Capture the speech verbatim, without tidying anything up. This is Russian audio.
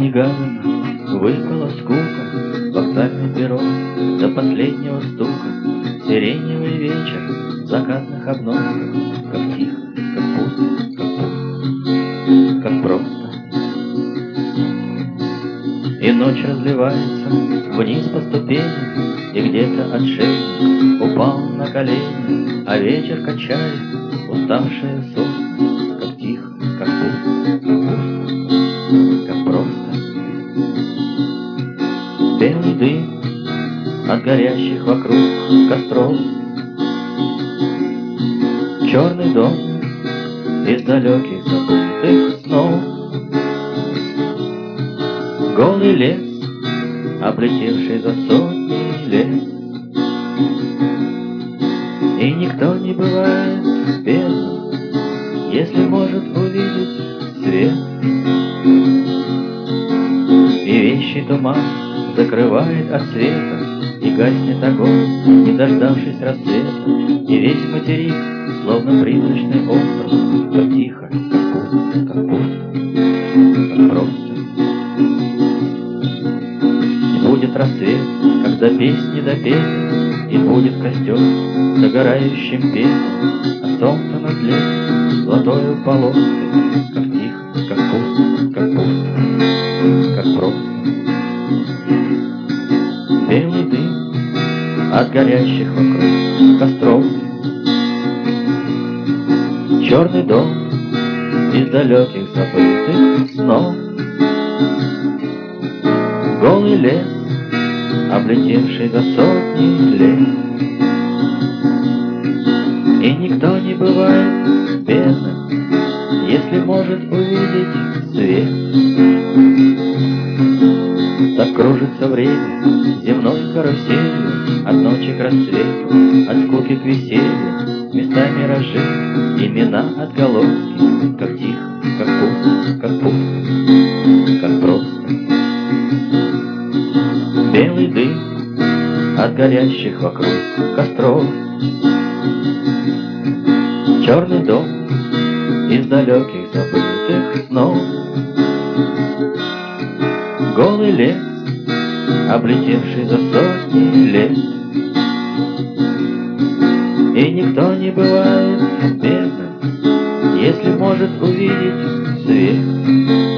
негадано выпала скука, вокзальный перрон до последнего стука, сиреневый вечер в закатных обносках, как тихо, как пусто, как пусто, как просто. И ночь разливается вниз по ступеням, и где-то отшельник упал на колени, а ветер качает уставшие сосны, как тихо, как пусто, как пусто, как просто. Белый дым от горящих вокруг костров, черный дом из далеких забытых снов, голый лес, облетевший за сотни лет. И никто не бывает бедным, если может увидеть свет. И вещий туман закрывает от света, и гаснет огонь, не дождавшись рассвета. И весь материк, словно призрачный остров, как тихо, как пусто, как пусто, как просто. И будет рассвет, когда песни допели, и будет костер догорающим пеплом, а солнце над лесом золотою полоской, как тихо, как пусто, как пусто, как просто. Белый дым от горящих вокруг костров, черный дом из далеких забытых снов, голый лес, облетевший за сотни лет. И никто не бывает бедным, если может увидеть свет. Так кружится время земной каруселью, от ночи к рассвету, от скуки к веселью, местами миражи, имена отголоски, как тихо, как пусто, как пусто, как просто. Белый дым от горящих вокруг костров, черный дом из далеких забытых снов, голый лес, облетевший за сотни лет. И никто не бывает бедным, если может увидеть свет.